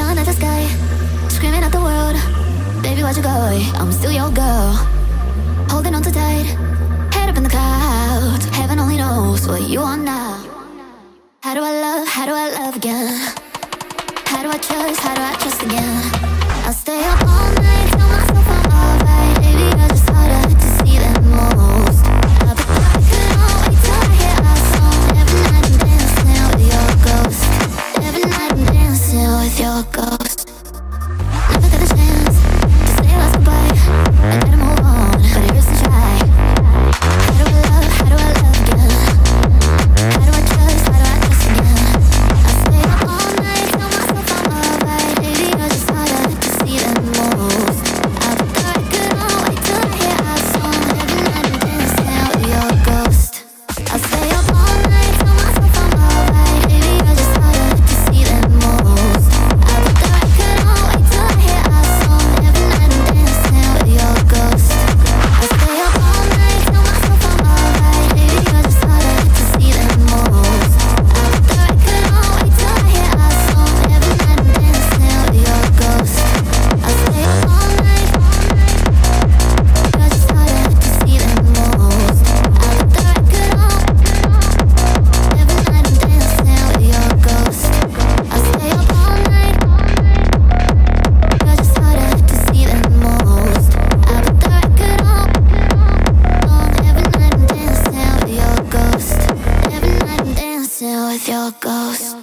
under the sky, screaming at the world. Baby, why'd you go? I'm still your girl. Holding on too tight, head up in the clouds. Heaven only knows what you want now. How do I love again? How do I trust again? I'll stay up all night, tell myself I'm alright. Baby, you're just harder to see than most. I'll be I couldn't wait till I hear our song. Every night I'm dancing with your ghost. Every night I'm dancing with your ghost. Never got a chance to say last goodbye. I gotta move on, but it hurts to try. How do I love again? How do I trust again? I stay up all night, tell myself I'm alright. Baby, you're just harder to see than most. I'll be the record on, wait till I hear our song. Every night I'm dancing with your ghost. I'll stay up all night, tell myself I'm alright. Baby, you're just harder to see than most. I'll be the record on, wait till I hear our song. Every night I'm dancing with your ghost. I'll stay up all night, tell myself I'm alright. Baby, you're just harder to see than most. I'll be the record on, wait till I hear our song. Every night I'm dancing with your ghost. I'll stay up all night. You're just harder to see than most. I'll be the record on. Every night I'm dancing with your ghost. I'll stay up all night. You're just harder to see than most. I'll be the record on. Every night I'm dancing with your ghost. Every night I'm dancing with your ghost.